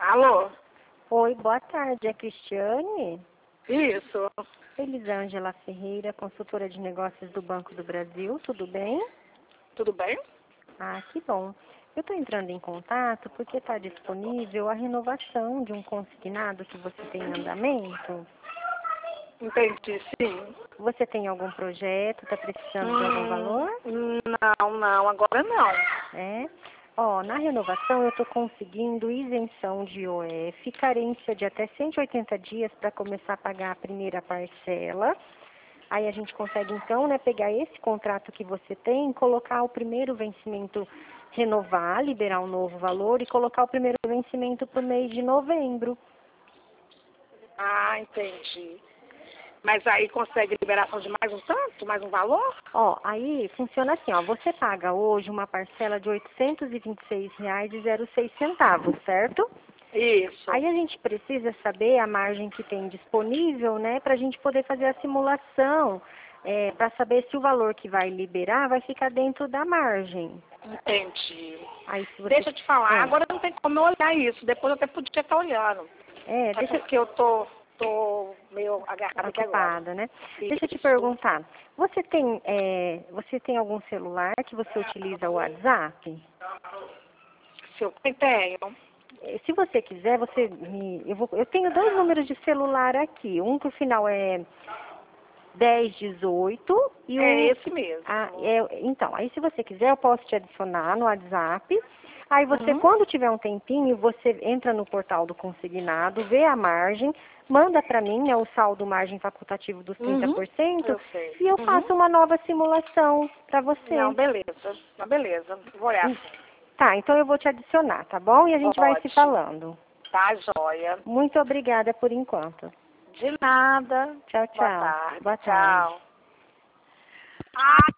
Alô? Oi, boa tarde. É Cristiane? Isso. Elisângela Ferreira, consultora de negócios do Banco do Brasil. Tudo bem? Tudo bem? Ah, que bom. Eu estou entrando em contato porque está disponível a renovação de um consignado que você tem em andamento. Entendi, sim. Você tem algum projeto? Está precisando de algum valor? Não, agora não. É? Ó, na renovação eu estou conseguindo isenção de IOF, carência de até 180 dias para começar a pagar a primeira parcela. Aí a gente consegue então, né, pegar esse contrato que você tem, colocar o primeiro vencimento, renovar, liberar um novo valor e colocar o primeiro vencimento para o mês de novembro. Ah, entendi. Mas aí consegue liberação de mais um tanto, mais um valor? Ó, aí funciona assim, ó, você paga hoje uma parcela de R$ 826,06, certo? Isso. Aí a gente precisa saber a margem que tem disponível, né, para a gente poder fazer a simulação, para saber se o valor que vai liberar vai ficar dentro da margem. Entendi. Aí se você... Deixa eu te falar, agora não tem como eu olhar isso, depois eu até podia estar olhando. É deixa porque eu tô meio agarrada aqui agora. ocupada, né? Isso. Deixa eu te perguntar, você tem algum celular que você utiliza o WhatsApp? Se eu tenho. Se você quiser, eu tenho dois números de celular aqui. Um que o final é 1018 e É esse mesmo. Então, aí se você quiser, eu posso te adicionar no WhatsApp. Aí você, quando tiver um tempinho, você entra no portal do consignado, vê a margem, manda para mim, né, o saldo margem facultativo dos 30%, Eu sei. e eu faço uma nova simulação para você. Não, beleza. Vou olhar. Tá, então eu vou te adicionar, tá bom? E a gente vai se Ótimo. falando. Tá, joia. Muito obrigada por enquanto. De nada. Tchau, Boa tchau. tarde. Boa tarde. Tchau. Ah.